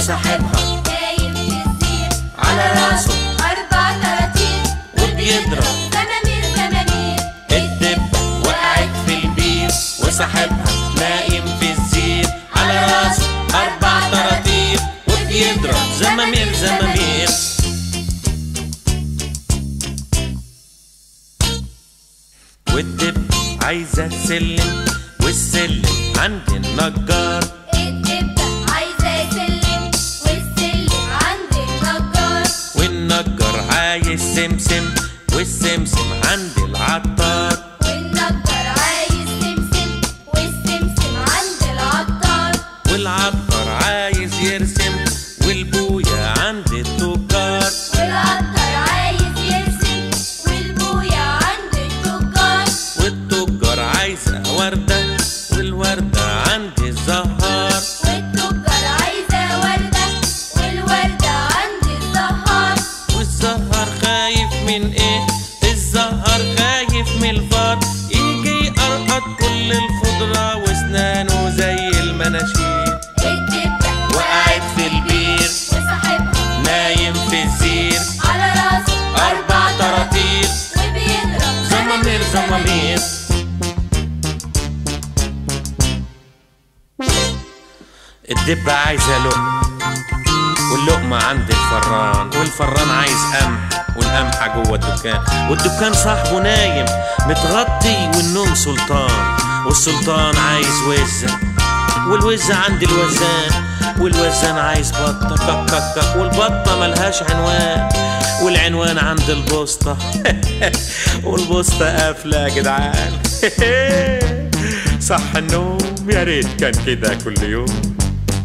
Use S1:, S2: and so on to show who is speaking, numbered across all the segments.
S1: وصاحبها
S2: نايم في الزير
S1: على راسه
S2: 4 طراطير
S1: وبيضرب
S2: زمامير زمامير.
S1: الدبة وقعت في البير وصاحبها نايم في الزير على راسه 4 طراطير وبيضرب زمامير زمامير. والدب عايزة سلم والسلم عند النجار.
S2: الدبة عايزة سلم والسلم عند النجار.
S1: والنجار عايز سمسم والسمسم عند العطار.
S2: والنجار عايز سمسم والسمسم عند العطار.
S1: والعطار عايز يرسم والبويا عند التجار.
S2: والعطار عايز يرسم والبويا عند التجار.
S1: والتجار عايزة وردة والوردة عند الزهار.
S2: والتجار عايزة وردة والوردة عند الزهار.
S1: والزهر خايف من ايه؟ الزهر خايف من الفار يجي يقرقط كل الخضرة واسنانه زي المناشير.
S2: الدبة
S1: وقعت في البير
S2: وصاحبها
S1: نايم في الزير
S2: على راسه
S1: 4 طراطير
S2: وبيضرب
S1: زمامير زمامير. الدبة عايزة لقمة واللقمة عند الفران. والفران عايز قمح والقمحة جوه الدكان. والدكان صاحبه نايم متغطي والنوم سلطان. والسلطان عايز وزة والوزة عند الوزان. والوزان عايز بطة كك كك كك والبطة ملهاش عنوان. والعنوان عند البوسطة والبوسطة قافلة يا جدعان. صح النوم يا ريت كان كده كل يوم.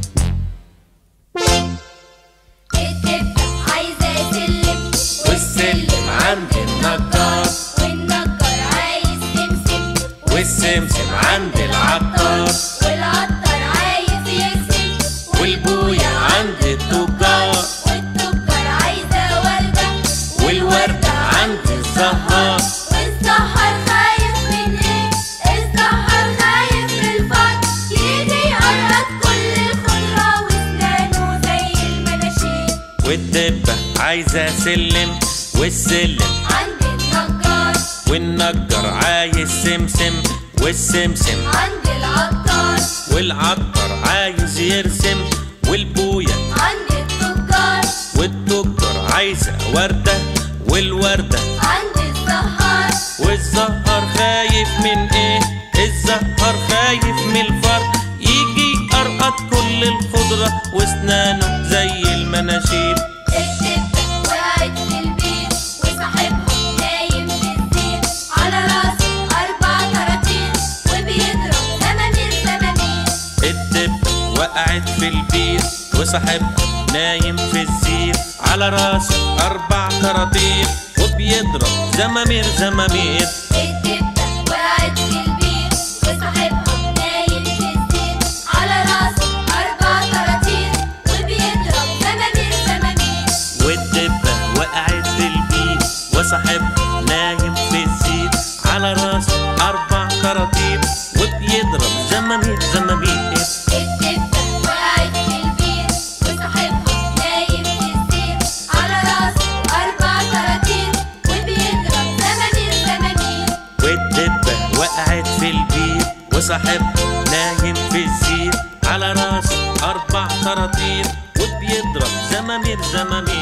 S2: الدبة عايزة سلم
S1: والسلم عند النجار.
S2: والنجار عايز سمسم
S1: والسمسم عند العطار.
S2: والعطار عايز يرسم
S1: والبويا عند التجار.
S2: والتجار عايزة وردة
S1: والوردة عند الزهار.
S2: والزهر خايف من ايه؟ الزهر خايف من الفار يجي يقرقط كل الخضرة واسنانه زي المناشير.
S1: والدبة عايزة سلم والسلم
S2: عند النجار.
S1: والنجار عايز سمسم والسمسم
S2: عند العطار.
S1: والعطار عايز يرسم والبويا
S2: عند التجار.
S1: والتجار عايزة وردة والوردة
S2: عند الزهار.
S1: والزهر خايف من ايه؟ الزهر خايف من الفار يجي يقرقط كل الخضرة واسنانه زي المناشير.
S2: الدبة وقعت في البير وصاحبها نايم في الزير على راسه 4 طراطير وبيضرب زمامير زمامير.
S1: الدبة وقعت في البير وصاحبها نايم في الزير على راسه 4 طراطير وبيضرب زمامير زمامير.
S2: الدبة وقعت في البير وصاحبها نايم في الزير على راسه 4 طراطير وبيضرب زمامير زمامير.
S1: والدبة وقعت في البير وصاحبها نايم في الزير على راسه 4 طراطير وبيضرب زمامير زمامير.
S2: الدبة وقعت في البير وصاحبها نايم في الزير على راسه 4 طراطير وبيضرب زمامير زمامير.
S1: والدبة وقعت في البير وصاحبها نايم في الزير على راسه 4 طراطير وبيضرب زمامير زمامير.